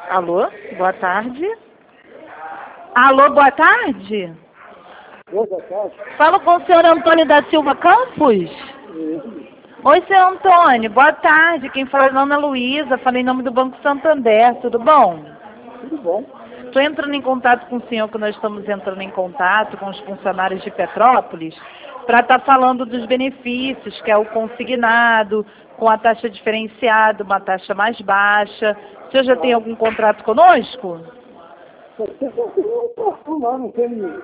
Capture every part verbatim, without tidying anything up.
Alô, boa tarde. Alô, boa tarde. Boa tarde. Falo com o senhor Antônio da Silva Campos? Sim. Oi, senhor Antônio, boa tarde. Quem fala é a Ana Luísa, falei em nome do Banco Santander, tudo bom? Tudo bom. Estou entrando em contato com o senhor, que nós estamos entrando em contato com os funcionários de Petrópolis, para estar falando dos benefícios, que é o consignado, com a taxa diferenciada, uma taxa mais baixa. O senhor já tem algum contrato conosco? Eu lá não tem.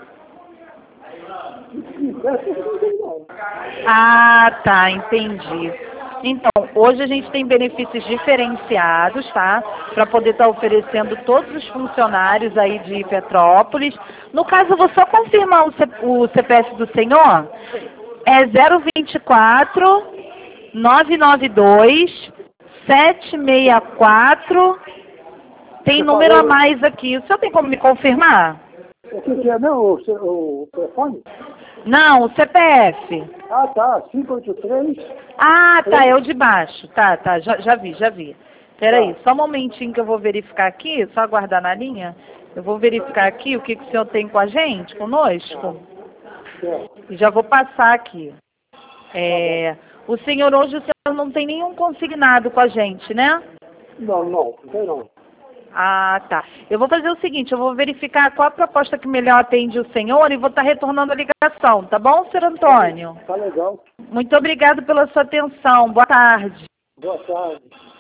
Ah, tá, entendi. Então, hoje a gente tem benefícios diferenciados, tá? Para poder estar oferecendo todos os funcionários aí de Petrópolis. No caso, eu vou só confirmar o, C, o C P F do senhor. É zero vinte e quatro, nove nove dois, sete seis quatro. Tem número a mais aqui. O senhor tem como me confirmar? O que, que é não? O, o, o telefone? Não, o C P F. Ah, tá. cinco oito três. Ah, tá, é o de baixo. Tá, tá, já, já vi, já vi. Peraí, Tá. só um momentinho que eu vou verificar aqui, só aguardar na linha. Eu vou verificar aqui o que, que o senhor tem com a gente, conosco. É. E já vou passar aqui. É, o senhor hoje, o senhor não tem nenhum consignado com a gente, né? Não, não, não tem não. Ah, tá. Eu vou fazer o seguinte, eu vou verificar qual a proposta que melhor atende o senhor e vou estar retornando a ligação, tá bom, senhor Antônio? Tá legal. Muito obrigado pela sua atenção. Boa tarde. Boa tarde.